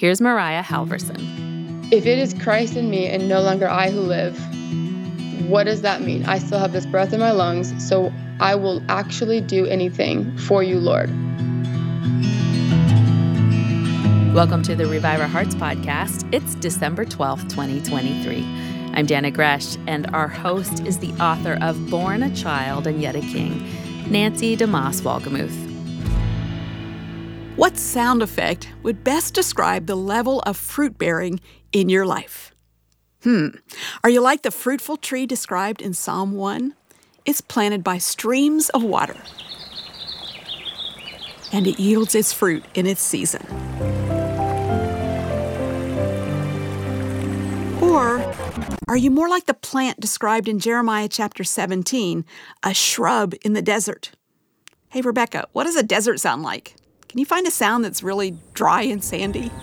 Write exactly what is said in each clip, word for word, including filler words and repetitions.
Here's Mariah Halverson. If it is Christ in me and no longer I who live, what does that mean? I still have this breath in my lungs, so I will actually do anything for you, Lord. Welcome to the Revive Our Hearts podcast. It's December twelfth, twenty twenty-three. I'm Dana Gresh, and our host is the author of Born a Child and Yet a King, Nancy DeMoss Wolgemuth. What sound effect would best describe the level of fruit bearing in your life? Hmm. Are you like the fruitful tree described in Psalm one? It's planted by streams of water, and it yields its fruit in its season. Or are you more like the plant described in Jeremiah chapter seventeen, a shrub in the desert? Hey, Rebecca, what does a desert sound like? Can you find a sound that's really dry and sandy?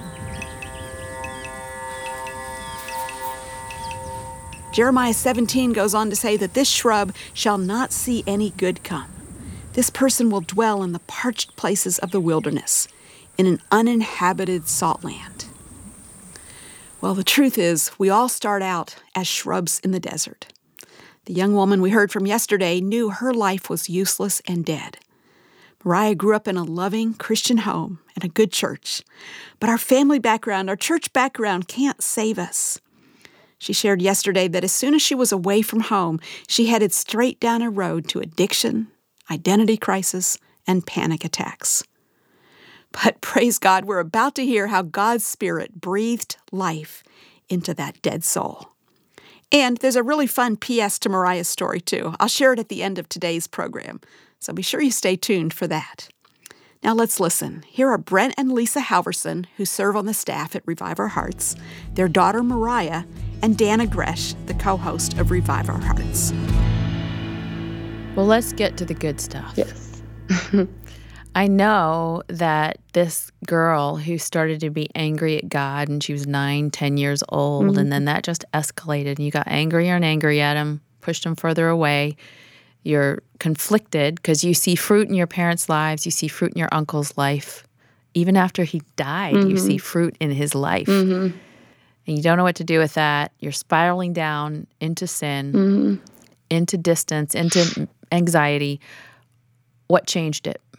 Jeremiah seventeen goes on to say that this shrub shall not see any good come. This person will dwell in the parched places of the wilderness, in an uninhabited salt land. Well, the truth is, we all start out as shrubs in the desert. The young woman we heard from yesterday knew her life was useless and dead. Mariah grew up in a loving Christian home and a good church, but our family background, our church background can't save us. She shared yesterday that as soon as she was away from home, she headed straight down a road to addiction, identity crisis, and panic attacks. But praise God, we're about to hear how God's Spirit breathed life into that dead soul. And there's a really fun P S to Mariah's story, too. I'll share it at the end of today's program, so be sure you stay tuned for that. Now let's listen. Here are Brent and Lisa Halverson, who serve on the staff at Revive Our Hearts, their daughter Mariah, and Dana Gresh, the co-host of Revive Our Hearts. Well, let's get to the good stuff. Yes. I know that this girl who started to be angry at God, and she was nine, ten years old, mm-hmm. and then that just escalated, and you got angrier and angry at him, pushed him further away. You're conflicted because you see fruit in your parents' lives, you see fruit in your uncle's life. Even after he died, mm-hmm. you see fruit in his life. Mm-hmm. And you don't know what to do with that. You're spiraling down into sin, mm-hmm. into distance, into anxiety. What changed it?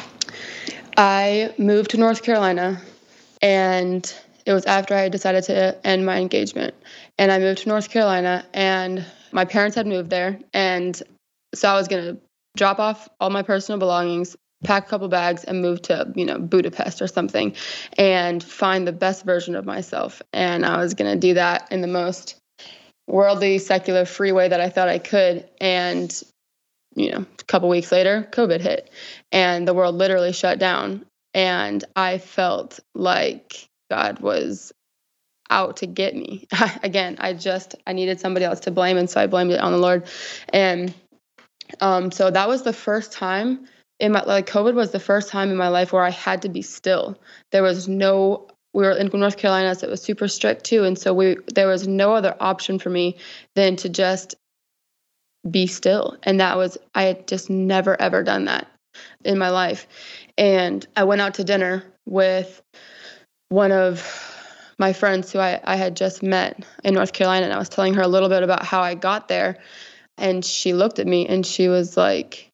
I moved to North Carolina, and it was after I decided to end my engagement. And I moved to North Carolina, and my parents had moved there, and so I was going to drop off all my personal belongings, pack a couple bags, and move to, you know, Budapest or something, and find the best version of myself. And I was going to do that in the most worldly, secular, free way that I thought I could. And you know, a couple weeks later, COVID hit, and the world literally shut down. And I felt like God was out to get me. Again, I just, I needed somebody else to blame, and so I blamed it on the Lord. And um, so that was the first time in my, like, COVID was the first time in my life where I had to be still. There was no, we were in North Carolina, so it was super strict too. And so we, there was no other option for me than to just be still. And that was, I had just never, ever done that in my life. And I went out to dinner with one of my friends who I, I had just met in North Carolina. And I was telling her a little bit about how I got there. And she looked at me and she was like,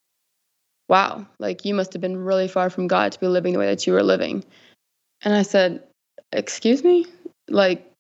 wow, like you must have been really far from God to be living the way that you were living. And I said, excuse me? Like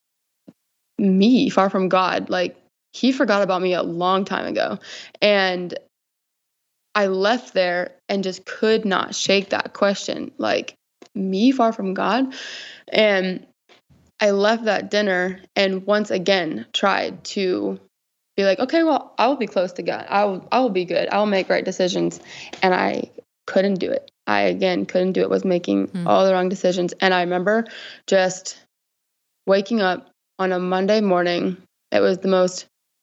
me, far from God? Like, He forgot about me a long time ago. And I left there and just could not shake that question, like, me far from God? And I left that dinner and once again tried to be like, okay, well, I will be close to God. I will, I will be good. I will make right decisions. And I couldn't do it. I, again, couldn't do it, was making mm. all the wrong decisions. And I remember just waking up on a Monday morning. It was the most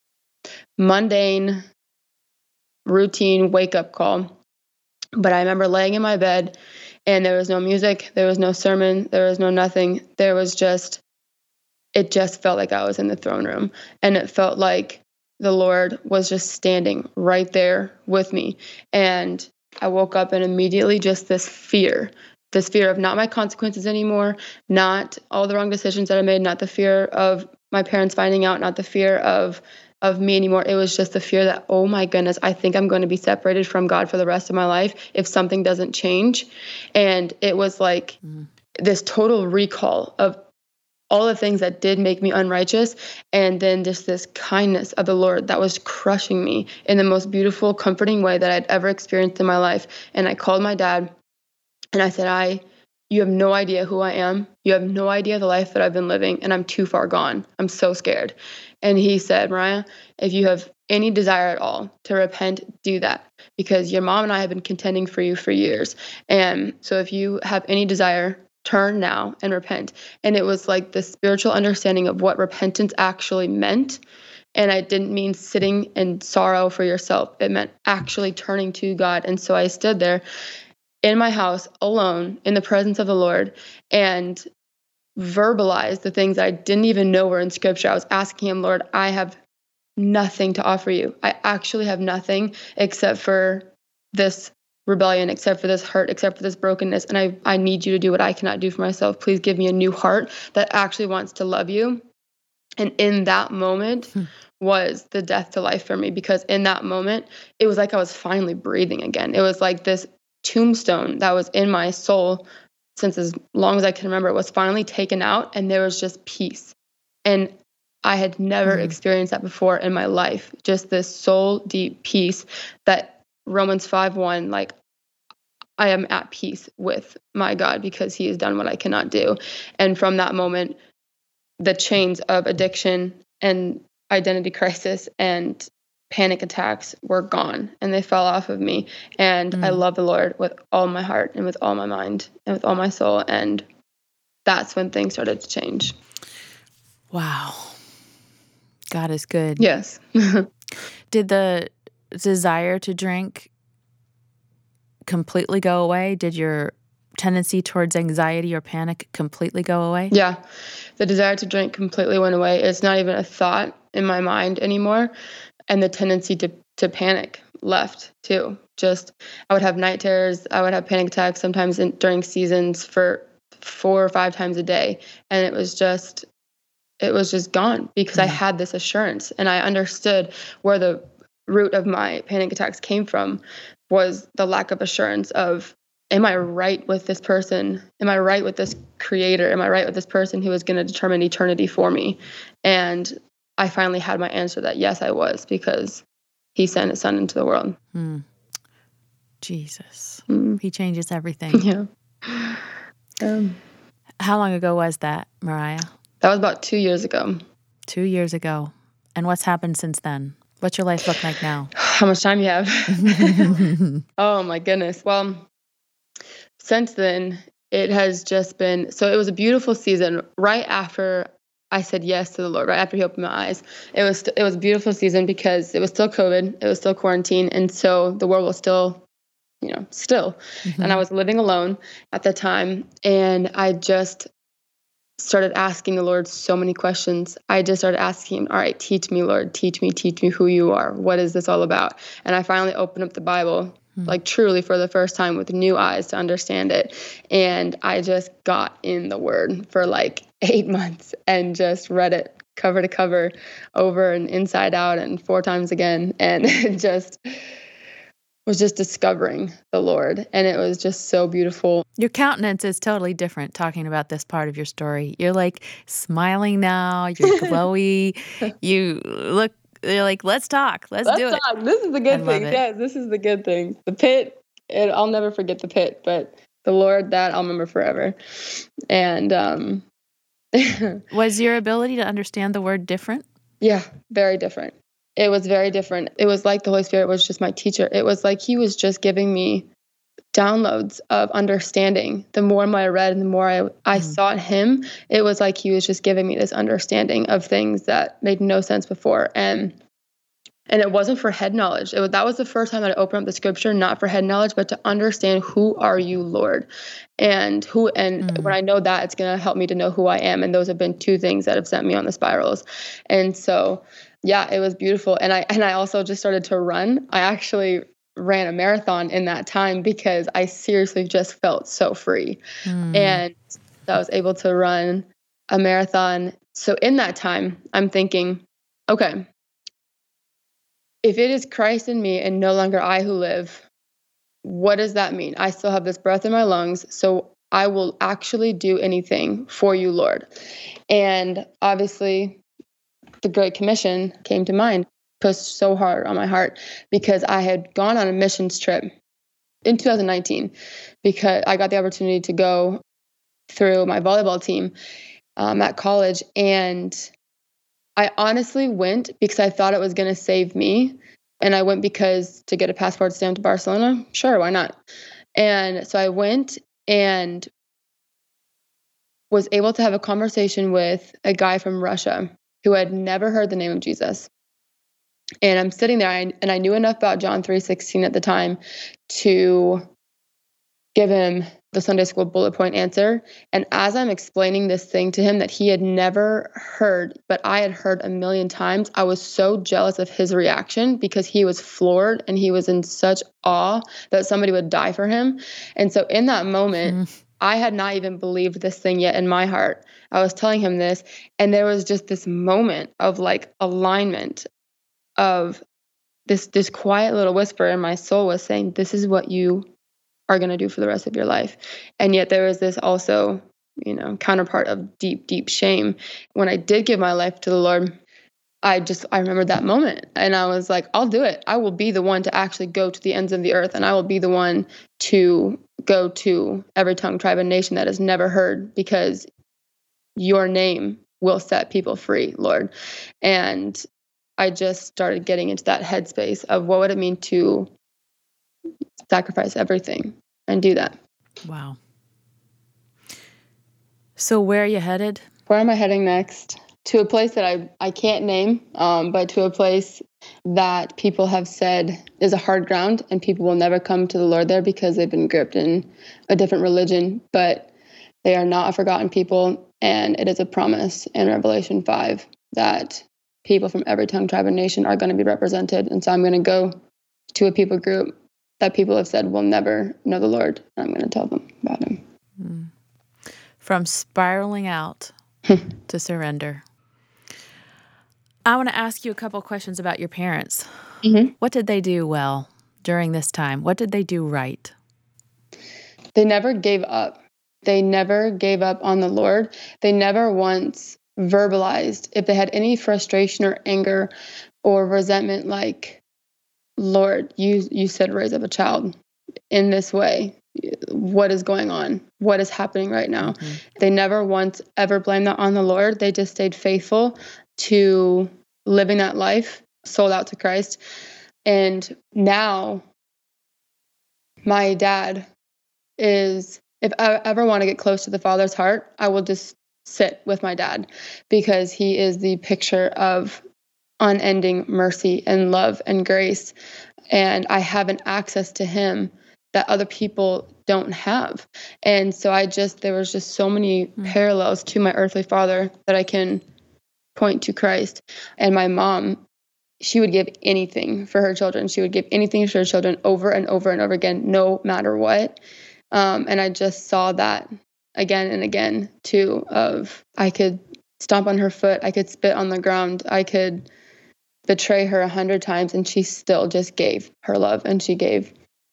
mundane, routine wake-up call. But I remember laying in my bed, and there was no music, there was no sermon, there was no nothing. There was just, it just felt like I was in the throne room. And it felt like the Lord was just standing right there with me. And I woke up and immediately just this fear, this fear of not my consequences anymore, not all the wrong decisions that I made, not the fear of my parents finding out, not the fear of of me anymore. It was just the fear that, oh my goodness, I think I'm going to be separated from God for the rest of my life if something doesn't change. And it was like mm. this total recall of all the things that did make me unrighteous, and then just this kindness of the Lord that was crushing me in the most beautiful, comforting way that I'd ever experienced in my life. And I called my dad and I said, I, you have no idea who I am. You have no idea the life that I've been living, and I'm too far gone. I'm so scared. And he said, Mariah, if you have any desire at all to repent, do that, because your mom and I have been contending for you for years. And so if you have any desire, turn now and repent. And it was like the spiritual understanding of what repentance actually meant. And I didn't mean sitting in sorrow for yourself. It meant actually turning to God. And so I stood there in my house alone in the presence of the Lord and verbalized the things I didn't even know were in scripture. I was asking him, Lord, I have nothing to offer you. I actually have nothing except for this rebellion, except for this hurt, except for this brokenness. And I, I need you to do what I cannot do for myself. Please give me a new heart that actually wants to love you. And in that moment hmm. was the death to life for me, because in that moment, it was like I was finally breathing again. It was like this tombstone that was in my soul since as long as I can remember, it was finally taken out, and there was just peace. And I had never mm. experienced that before in my life. Just this soul deep peace that Romans five one, like, I am at peace with my God because he has done what I cannot do. And from that moment, the chains of addiction and identity crisis and panic attacks were gone, and they fell off of me. And mm. I love the Lord with all my heart and with all my mind and with all my soul. And that's when things started to change. Wow. God is good. Yes. Did the desire to drink completely go away? Did your tendency towards anxiety or panic completely go away? Yeah. The desire to drink completely went away. It's not even a thought in my mind anymore. And the tendency to, to panic left too. Just, I would have night terrors. I would have panic attacks sometimes in, during seasons for four or five times a day. And it was just, it was just gone because mm. I had this assurance, and I understood where the root of my panic attacks came from was the lack of assurance of, am I right with this person? Am I right with this creator? Am I right with this person who is going to determine eternity for me? And I finally had my answer that yes, I was, because he sent his son into the world. Mm. Jesus. Mm. He changes everything. Yeah. Um, How long ago was that, Mariah? That was about two years ago. Two years ago. And what's happened since then? What's your life look like now? How much time you have? Oh, my goodness. Well, since then, it has just been, so it was a beautiful season right after I said yes to the Lord, right after he opened my eyes. It was, it was a beautiful season because it was still COVID. It was still quarantine. And so the world was still, you know, still. Mm-hmm. And I was living alone at the time. And I just started asking the Lord so many questions. I just started asking him, all right, teach me, Lord, teach me, teach me who you are. What is this all about? And I finally opened up the Bible, mm-hmm. like truly for the first time with new eyes to understand it. And I just got in the word for like eight months and just read it cover to cover, over and inside out, and four times again. And it just was just discovering the Lord. And it was just so beautiful. Your countenance is totally different talking about this part of your story. You're like smiling now. You're glowy. You look, you're like, let's talk. Let's, let's do talk. it. This is the good thing. Yes, this is the good thing. The pit, it, I'll never forget the pit, but the Lord, that I'll remember forever. And um, was your ability to understand the word different? Yeah, very different. It was very different. It was like the Holy Spirit was just my teacher. It was like he was just giving me downloads of understanding. The more and more I read and the more I, I mm. sought him, it was like he was just giving me this understanding of things that made no sense before. And and it wasn't for head knowledge. It was, that was the first time that I opened up the scripture, not for head knowledge, but to understand, who are you, Lord? And who, and mm. when I know that, it's going to help me to know who I am. And those have been two things that have sent me on the spirals. And so, yeah, it was beautiful. And I, and I also just started to run. I actually ran a marathon in that time because I seriously just felt so free. Mm. And I was able to run a marathon. So in that time, I'm thinking, okay, if it is Christ in me and no longer I who live, what does that mean? I still have this breath in my lungs, so I will actually do anything for you, Lord. And obviously, the Great Commission came to mind, pushed so hard on my heart because I had gone on a missions trip in two thousand nineteen because I got the opportunity to go through my volleyball team um, at college. And I honestly went because I thought it was going to save me. And I went because to get a passport stamp to Barcelona, sure, why not? And so I went and was able to have a conversation with a guy from Russia who had never heard the name of Jesus. And I'm sitting there, and I knew enough about John three sixteen at the time to give him the Sunday school bullet point answer. And as I'm explaining this thing to him that he had never heard, but I had heard a million times, I was so jealous of his reaction because he was floored and he was in such awe that somebody would die for him. And so in that moment, mm. I had not even believed this thing yet in my heart. I was telling him this, and there was just this moment of like alignment of this, this quiet little whisper in my soul was saying, this is what you are going to do for the rest of your life. And yet there was this also, you know, counterpart of deep, deep shame. When I did give my life to the Lord, I just, I remember that moment and I was like, I'll do it. I will be the one to actually go to the ends of the earth, and I will be the one to go to every tongue, tribe, and nation that has never heard, because your name will set people free, Lord. And I just started getting into that headspace of what would it mean to sacrifice everything and do that. Wow. So where are you headed? Where am I heading next? To a place that I, I can't name, um, but to a place that people have said is a hard ground, and people will never come to the Lord there because they've been gripped in a different religion. But they are not a forgotten people, and it is a promise in Revelation five that people from every tongue, tribe, and nation are going to be represented. And so I'm going to go to a people group that people have said will never know the Lord. And I'm going to tell them about him. Mm. From spiraling out to surrender. I want to ask you a couple of questions about your parents. Mm-hmm. What did they do well during this time? What did they do right? They never gave up. They never gave up on the Lord. They never once verbalized if they had any frustration or anger or resentment, like, Lord, you you said raise up a child in this way. What is going on? What is happening right now? Mm-hmm. They never once ever blamed that on the Lord. They just stayed faithful to living that life, sold out to Christ. And now my dad is, if I ever want to get close to the Father's heart, I will just sit with my dad, because he is the picture of unending mercy and love and grace. And I have an access to him that other people don't have. And so I just, there was just so many mm. parallels to my earthly father that I can point to Christ. And my mom, she would give anything for her children. She would give anything for her children over and over and over again, no matter what. Um, and I just saw that again and again too, of I could stomp on her foot, I could spit on the ground, I could betray her a hundred times, and she still just gave her love, and she gave,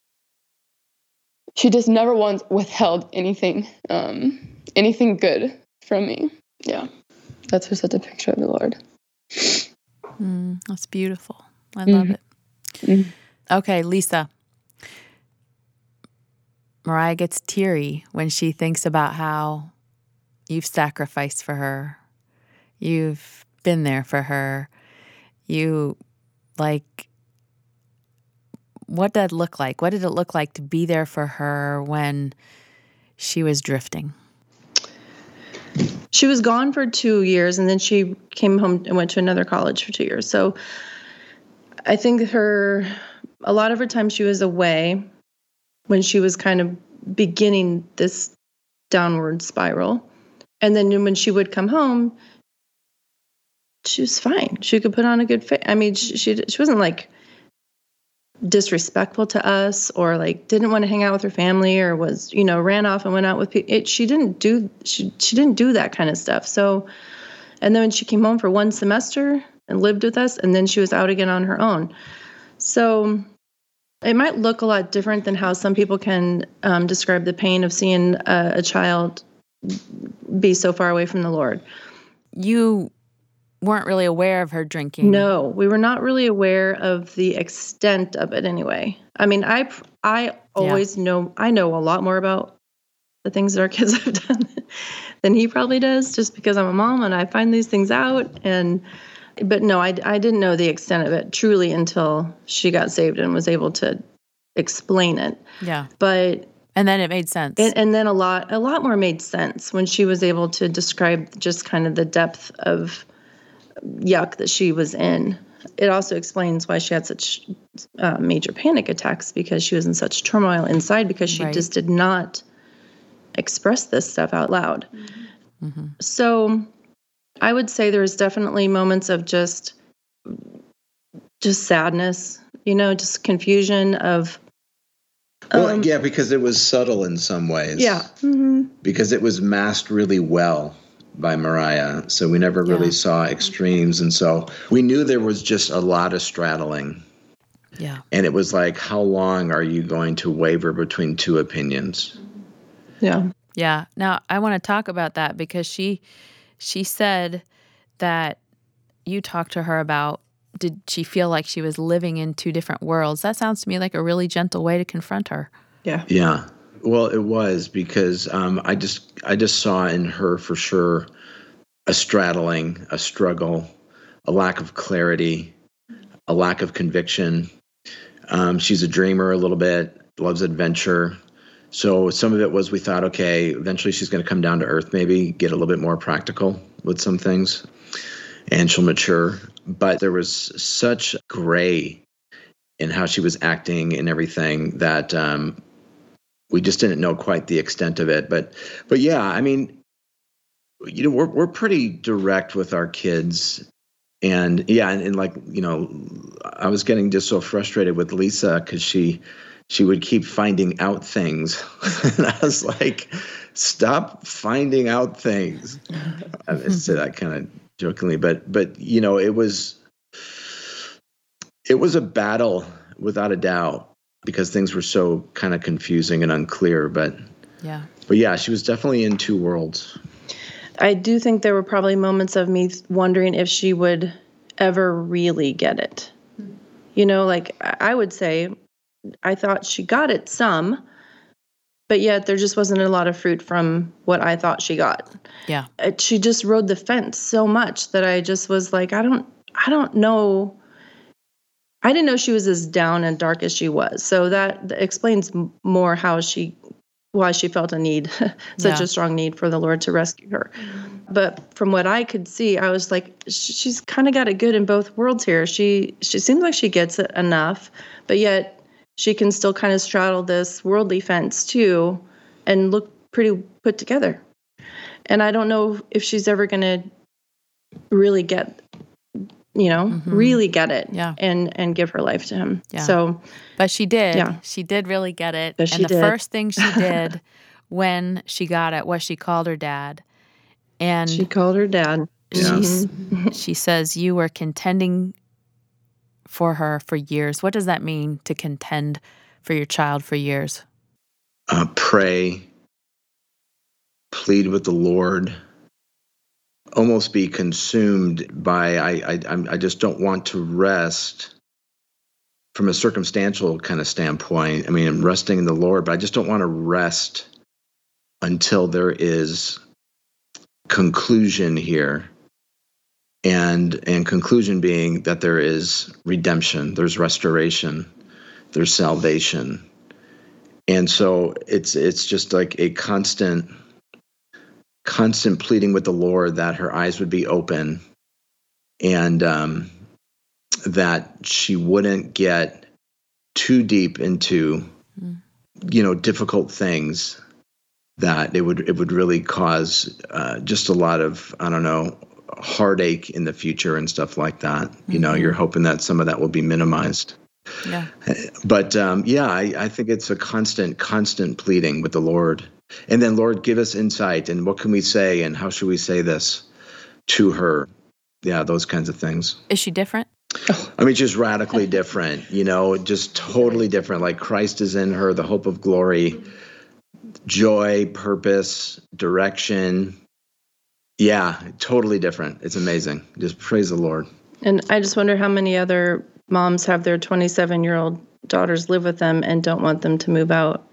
she just never once withheld anything, um, anything good from me. Yeah. That's just such a picture of the Lord. Mm, that's beautiful. I love mm-hmm. it. Mm-hmm. Okay, Lisa. Mariah gets teary when she thinks about how you've sacrificed for her. You've been there for her. You, like, what did it look like? What did it look like to be there for her when she was drifting? She was gone for two years, and then she came home and went to another college for two years. So I think her, a lot of her time she was away when she was kind of beginning this downward spiral. And then when she would come home, she was fine. She could put on a good face. I mean, she, she she wasn't like disrespectful to us or like didn't want to hang out with her family or was, you know, ran off and went out with people. It, she didn't do, she, she didn't do that kind of stuff. So, and then when she came home for one semester and lived with us, and then she was out again on her own. So it might look a lot different than how some people can um, describe the pain of seeing a, a child be so far away from the Lord. You weren't really aware of her drinking. No, we were not really aware of the extent of it anyway. I mean, I I always yeah. know, I know a lot more about the things that our kids have done than he probably does, just because I'm a mom and I find these things out. And, but no, I, I didn't know the extent of it truly until she got saved and was able to explain it. Yeah. But And then it made sense. And, and then a lot, a lot more made sense when she was able to describe just kind of the depth of yuck that she was in. It also explains why she had such uh, major panic attacks, because she was in such turmoil inside because she right. just did not express this stuff out loud. Mm-hmm. So I would say there's definitely moments of just, just sadness, you know, just confusion of, Well, um, yeah, because it was subtle in some ways. Yeah. Mm-hmm. Because it was masked really well by Mariah. So we never really Yeah. saw extremes. And so we knew there was just a lot of straddling. Yeah. And it was like, how long are you going to waver between two opinions? Yeah. Yeah. Now, I want to talk about that because she she said that you talked to her about, did she feel like she was living in two different worlds? That sounds to me like a really gentle way to confront her. Yeah. Yeah. Well, it was because um, I just I just saw in her for sure a straddling, a struggle, a lack of clarity, a lack of conviction. Um, she's a dreamer a little bit, loves adventure. So some of it was we thought, okay, eventually she's going to come down to earth, maybe get a little bit more practical with some things, and she'll mature. But there was such gray in how she was acting and everything that um, we just didn't know quite the extent of it. But, but yeah, I mean, you know, we're we're pretty direct with our kids, and yeah, and, and like you know, I was getting just so frustrated with Lisa because she she would keep finding out things, and I was like, stop finding out things. I say that kind of jokingly, but but you know, it was it was a battle without a doubt because things were so kind of confusing and unclear. But yeah, but yeah, she was definitely in two worlds. I do think there were probably moments of me wondering if she would ever really get it. You know, like I would say, I thought she got it some, but yet there just wasn't a lot of fruit from what I thought she got. Yeah. It, she just rode the fence so much that I just was like, I don't, I don't know. I didn't know she was as down and dark as she was. So that, that explains more how she, why she felt a need, such Yeah. a strong need for the Lord to rescue her. But from what I could see, I was like, she's kind of got it good in both worlds here. She, she seems like she gets it enough, but yet she can still kind of straddle this worldly fence too and look pretty put together. And I don't know if she's ever going to really get, you know, mm-hmm. really get it yeah. and, and give her life to him. Yeah. So, but she did. Yeah. She did really get it. But and she the did. first thing she did when she got it was she called her dad. And she called her dad. She, she says, you were contending for her for years. What does that mean, to contend for your child for years? Uh, pray, plead with the Lord, almost be consumed by, I, I, I just don't want to rest from a circumstantial kind of standpoint. I mean, I'm resting in the Lord, but I just don't want to rest until there is conclusion here. And and conclusion being that there is redemption, there's restoration, there's salvation. And so it's it's just like a constant, constant pleading with the Lord that her eyes would be open and um, that she wouldn't get too deep into, mm. you know, difficult things that it would it would really cause uh, just a lot of, I don't know, heartache in the future and stuff like that. You know, mm-hmm. you're hoping that some of that will be minimized. Yeah. But um, yeah, I, I think it's a constant, constant pleading with the Lord. And then, Lord, give us insight. And what can we say? And how should we say this to her? Yeah, those kinds of things. Is she different? I mean, just radically different, you know, just totally different. Like Christ is in her, the hope of glory, joy, purpose, direction. Yeah, totally different. It's amazing. Just praise the Lord. And I just wonder how many other moms have their twenty-seven-year-old daughters live with them and don't want them to move out.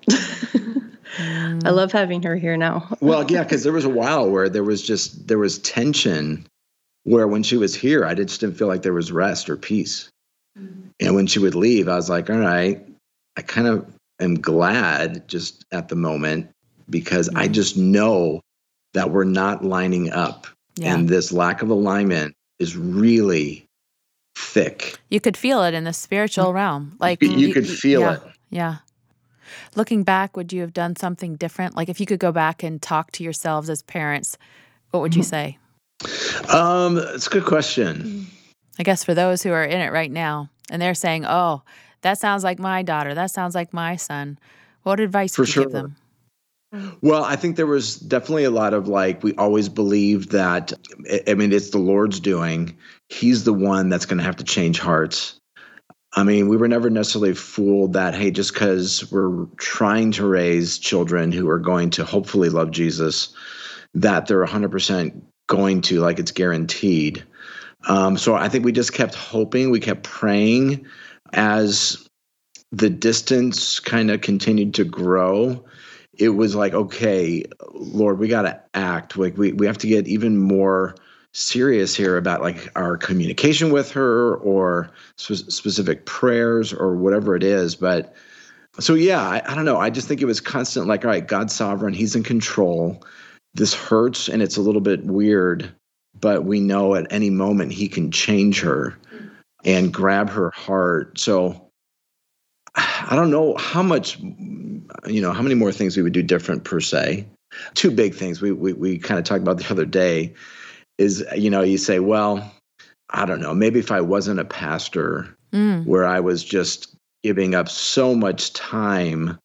mm. I love having her here now. Well, yeah, because there was a while where there was just, there was tension where when she was here, I just didn't feel like there was rest or peace. Mm-hmm. And when she would leave, I was like, all right, I kind of am glad just at the moment because mm-hmm. I just know that we're not lining up. Yeah. And this lack of alignment is really thick. You could feel it in the spiritual realm. Like You, you could feel yeah, it. Yeah. Looking back, would you have done something different? Like if you could go back and talk to yourselves as parents, what would you say? Um, it's a good question. I guess for those who are in it right now and they're saying, oh, that sounds like my daughter. That sounds like my son. What advice for would you sure. give them? Well, I think there was definitely a lot of like, we always believed that, I mean, it's the Lord's doing. He's the one that's going to have to change hearts. I mean, we were never necessarily fooled that, hey, just because we're trying to raise children who are going to hopefully love Jesus, that they're one hundred percent going to, like it's guaranteed. Um, so I think we just kept hoping, we kept praying as the distance kind of continued to grow. It was like, okay, Lord, we got to act. Like we, we have to get even more serious here about like our communication with her or sp- specific prayers or whatever it is. But so, yeah, I, I don't know. I just think it was constant, like, all right, God's sovereign. He's in control. This hurts and it's a little bit weird, but we know at any moment he can change her and grab her heart. So I don't know how much, you know, how many more things we would do different per se. Two big things we we, we kind of talked about the other day is, you know, you say, well, I don't know, maybe if I wasn't a pastor mm. where I was just giving up so much time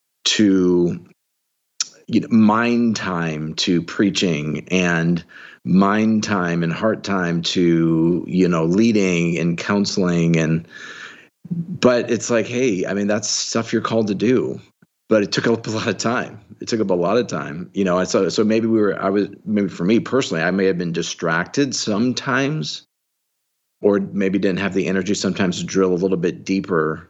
to, you know, mind time to preaching and mind time and heart time to, you know, leading and counseling. And, but it's like, hey, I mean, that's stuff you're called to do, but it took up a lot of time. It took up a lot of time, you know, and so, so maybe we were, I was, maybe for me personally, I may have been distracted sometimes, or maybe didn't have the energy sometimes to drill a little bit deeper.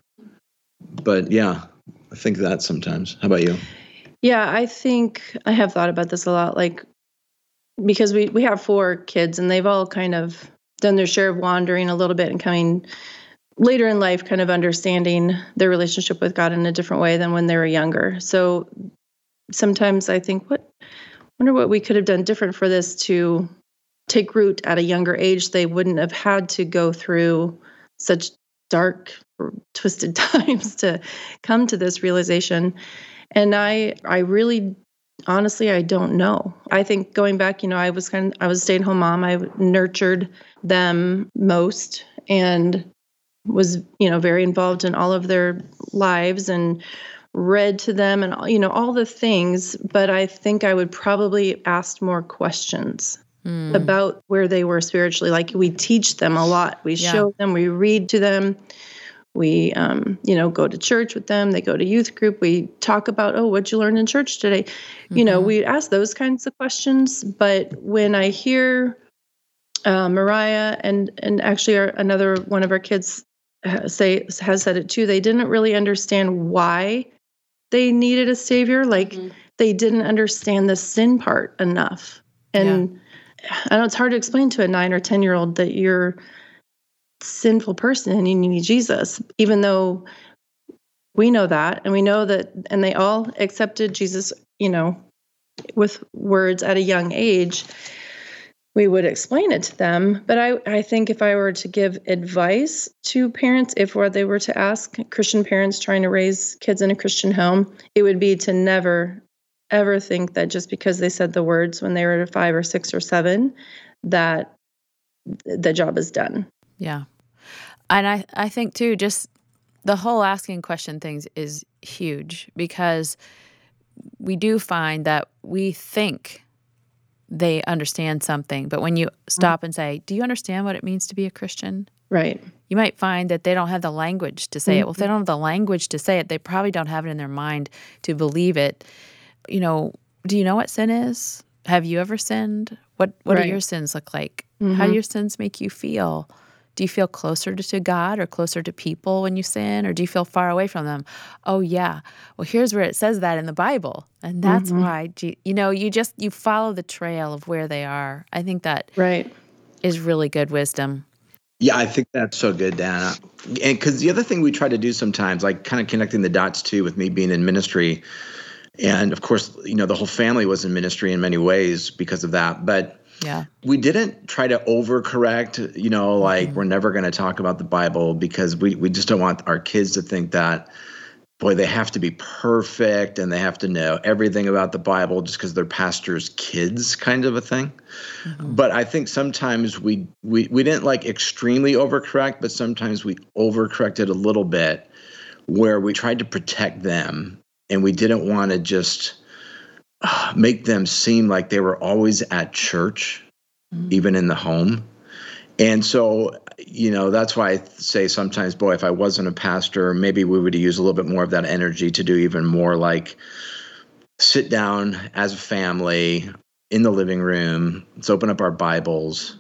But yeah, I think that sometimes. How about you? Yeah, I think I have thought about this a lot, like, because we, we have four kids and they've all kind of done their share of wandering a little bit and coming later in life, kind of understanding their relationship with God in a different way than when they were younger. So sometimes I think, what, wonder what we could have done different for this to take root at a younger age. They wouldn't have had to go through such dark, twisted times to come to this realization. And I, I really, honestly, I don't know. I think going back, you know, I was kind of, I was a stay-at-home mom. I nurtured them most and was, you know, very involved in all of their lives and read to them and, you know, all the things. But I think I would probably ask more questions mm. about where they were spiritually. Like we teach them a lot. We yeah. show them, we read to them. We, um, you know, go to church with them. They go to youth group. We talk about, oh, what'd you learn in church today? Mm-hmm. You know, we ask those kinds of questions. But when I hear uh, Mariah and and actually our, another one of our kids say has said it too, they didn't really understand why they needed a savior. Like mm-hmm. they didn't understand the sin part enough. And yeah. I know it's hard to explain to a nine or ten year old that you're sinful person and you need Jesus, even though we know that, and we know that, and they all accepted Jesus, you know, with words at a young age. We would explain it to them. But I, I think if I were to give advice to parents, if they were to ask Christian parents trying to raise kids in a Christian home, it would be to never, ever think that just because they said the words when they were five or six or seven, that the job is done. Yeah. And I, I think, too, just The whole asking question things is huge because we do find that we think they understand something, but when you stop and say, do you understand what it means to be a Christian? Right. You might find that they don't have the language to say mm-hmm. it. Well, if they don't have the language to say it, they probably don't have it in their mind to believe it. You know, do you know what sin is? Have you ever sinned? What What right. do your sins look like? Mm-hmm. How do your sins make you feel? Do you feel closer to God or closer to people when you sin, or do you feel far away from them? Oh, yeah. Well, here's where it says that in the Bible, and that's mm-hmm. why, you know, you just, you follow the trail of where they are. I think that right. is really good wisdom. Yeah, I think that's so good, Dana. And because the other thing we try to do sometimes, like kind of connecting the dots too with me being in ministry, and of course, you know, the whole family was in ministry in many ways because of that, but yeah, we didn't try to overcorrect, you know, like mm-hmm. we're never going to talk about the Bible because we, we just don't want our kids to think that, boy, they have to be perfect and they have to know everything about the Bible just because they're pastor's kids kind of a thing. Mm-hmm. But I think sometimes we, we, we didn't like extremely overcorrect, but sometimes we overcorrected a little bit where we tried to protect them and we didn't want to just make them seem like they were always at church, mm-hmm. even in the home. And so, you know, that's why I say sometimes, boy, if I wasn't a pastor, maybe we would use a little bit more of that energy to do even more like sit down as a family in the living room. Let's open up our Bibles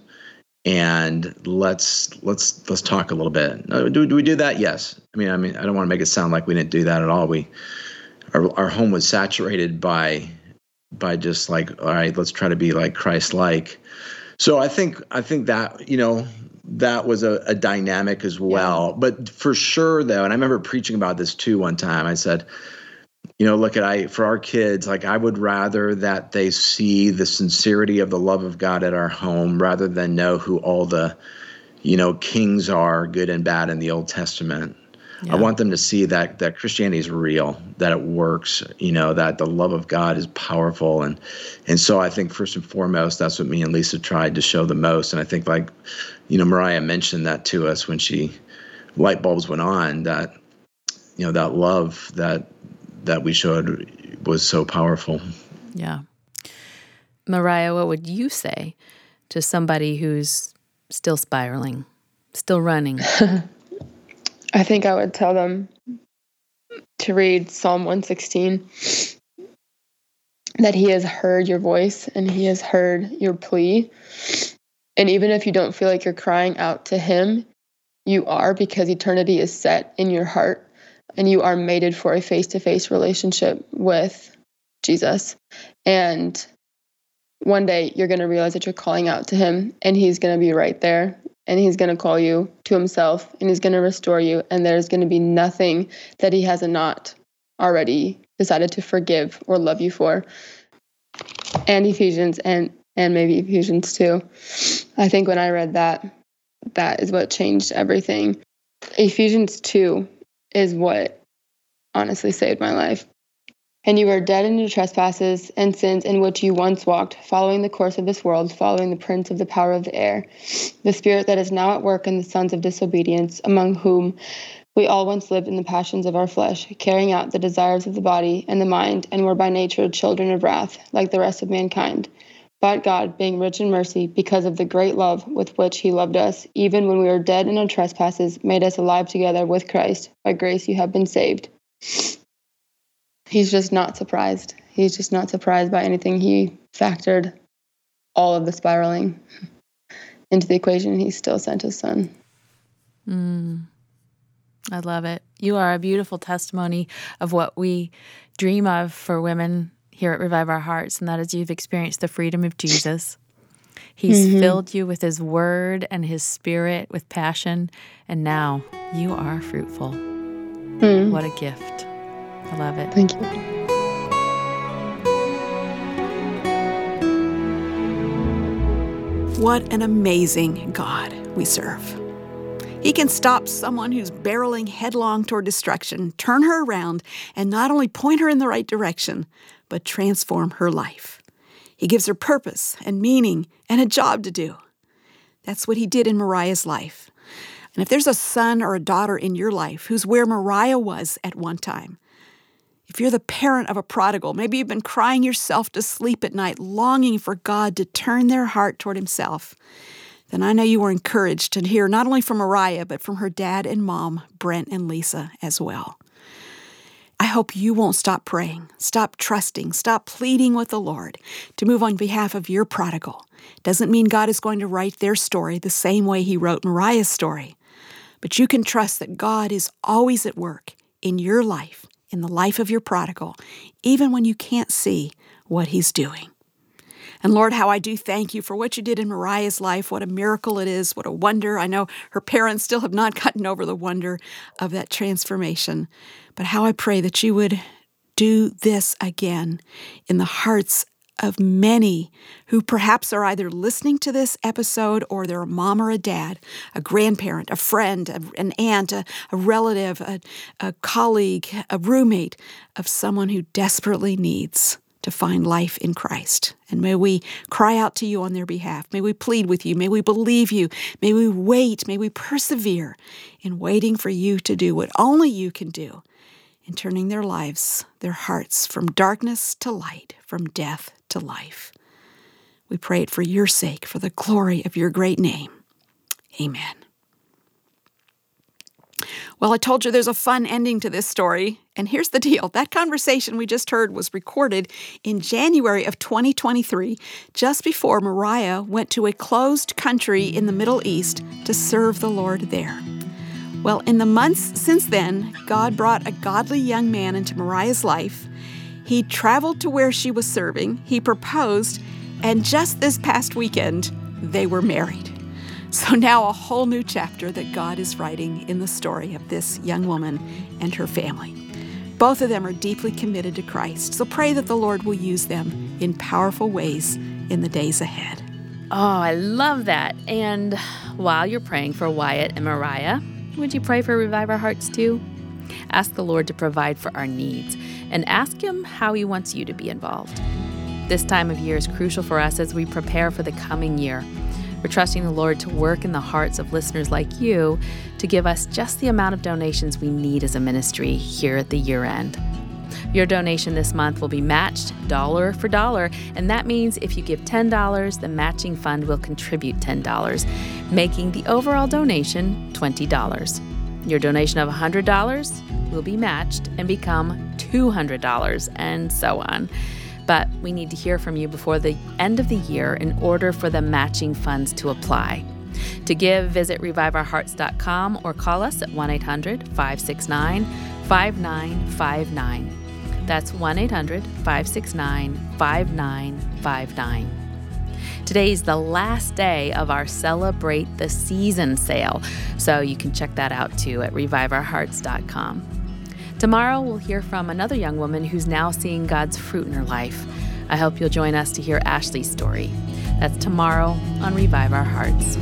and let's let's let's talk a little bit. Do, do we do that? Yes. I mean, I mean, I don't want to make it sound like we didn't do that at all. We our our home was saturated by by just like, all right, let's try to be like Christ-like. So I think I think that, you know, that was a, a dynamic as well. Yeah. But for sure, though, and I remember preaching about this too one time, I said, you know, look at I for our kids, like I would rather that they see the sincerity of the love of God at our home rather than know who all the, you know, kings are, good and bad in the Old Testament. Yeah. I want them to see that that Christianity is real, that it works, you know, that the love of God is powerful. And and so I think first and foremost, that's what me and Lisa tried to show the most. And I think like, you know, Mariah mentioned that to us when she, light bulbs went on, that, you know, that love that that we showed was so powerful. Yeah. Mariah, what would you say to somebody who's still spiraling, still running? I think I would tell them to read Psalm one sixteen, that he has heard your voice and he has heard your plea. And even if you don't feel like you're crying out to him, you are, because eternity is set in your heart and you are mated for a face-to-face relationship with Jesus. And one day you're going to realize that you're calling out to him and he's going to be right there. And he's going to call you to himself, and he's going to restore you. And there's going to be nothing that he has not already decided to forgive or love you for. And Ephesians, and, and maybe Ephesians two. I think when I read that, that is what changed everything. Ephesians two is what honestly saved my life. And you were dead in your trespasses and sins in which you once walked, following the course of this world, following the prince of the power of the air, the spirit that is now at work in the sons of disobedience, among whom we all once lived in the passions of our flesh, carrying out the desires of the body and the mind, and were by nature children of wrath, like the rest of mankind. But God, being rich in mercy, because of the great love with which he loved us, even when we were dead in our trespasses, made us alive together with Christ. By grace you have been saved. He's just not surprised. He's just not surprised by anything. He factored all of the spiraling into the equation, and he still sent his son. Mm, I love it. You are a beautiful testimony of what we dream of for women here at Revive Our Hearts, and that is you've experienced the freedom of Jesus. He's mm-hmm. filled you with his word and his spirit with passion, and now you are fruitful. Mm. What a gift. I love it. Thank you. What an amazing God we serve. He can stop someone who's barreling headlong toward destruction, turn her around, and not only point her in the right direction, but transform her life. He gives her purpose and meaning and a job to do. That's what he did in Mariah's life. And if there's a son or a daughter in your life who's where Mariah was at one time, if you're the parent of a prodigal, maybe you've been crying yourself to sleep at night, longing for God to turn their heart toward himself, then I know you were encouraged to hear not only from Mariah, but from her dad and mom, Brent and Lisa, as well. I hope you won't stop praying, stop trusting, stop pleading with the Lord to move on behalf of your prodigal. Doesn't mean God is going to write their story the same way he wrote Mariah's story. But you can trust that God is always at work in your life, in the life of your prodigal, even when you can't see what he's doing. And Lord, how I do thank you for what you did in Mariah's life. What a miracle it is. What a wonder. I know her parents still have not gotten over the wonder of that transformation. But how I pray that you would do this again in the hearts of many who perhaps are either listening to this episode or they're a mom or a dad, a grandparent, a friend, a, an aunt, a, a relative, a, a colleague, a roommate of someone who desperately needs to find life in Christ. And may we cry out to you on their behalf. May we plead with you. May we believe you. May we wait. May we persevere in waiting for you to do what only you can do in turning their lives, their hearts from darkness to light, from death to life. We pray it for your sake, for the glory of your great name. Amen. Well, I told you there's a fun ending to this story, and here's the deal. That conversation we just heard was recorded in January of twenty twenty-three, just before Mariah went to a closed country in the Middle East to serve the Lord there. Well, in the months since then, God brought a godly young man into Mariah's life. He traveled to where she was serving, he proposed, and just this past weekend, they were married. So now a whole new chapter that God is writing in the story of this young woman and her family. Both of them are deeply committed to Christ, so pray that the Lord will use them in powerful ways in the days ahead. Oh, I love that. And while you're praying for Wyatt and Mariah, would you pray for Revive Our Hearts too? Ask the Lord to provide for our needs and ask Him how He wants you to be involved. This time of year is crucial for us as we prepare for the coming year. We're trusting the Lord to work in the hearts of listeners like you to give us just the amount of donations we need as a ministry here at the year end. Your donation this month will be matched dollar for dollar, and that means if you give ten dollars, the matching fund will contribute ten dollars, making the overall donation twenty dollars. Your donation of one hundred dollars will be matched and become two hundred dollars, and so on. But we need to hear from you before the end of the year in order for the matching funds to apply. To give, visit revive our hearts dot com or call us at one eight hundred, five six nine, five nine five nine. That's one eight hundred, five six nine, five nine five nine. Today is the last day of our Celebrate the Season sale, so you can check that out too at revive our hearts dot com. Tomorrow, we'll hear from another young woman who's now seeing God's fruit in her life. I hope you'll join us to hear Ashley's story. That's tomorrow on Revive Our Hearts.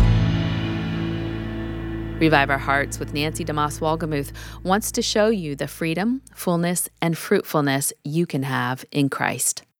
Revive Our Hearts with Nancy DeMoss Wolgemuth wants to show you the freedom, fullness, and fruitfulness you can have in Christ.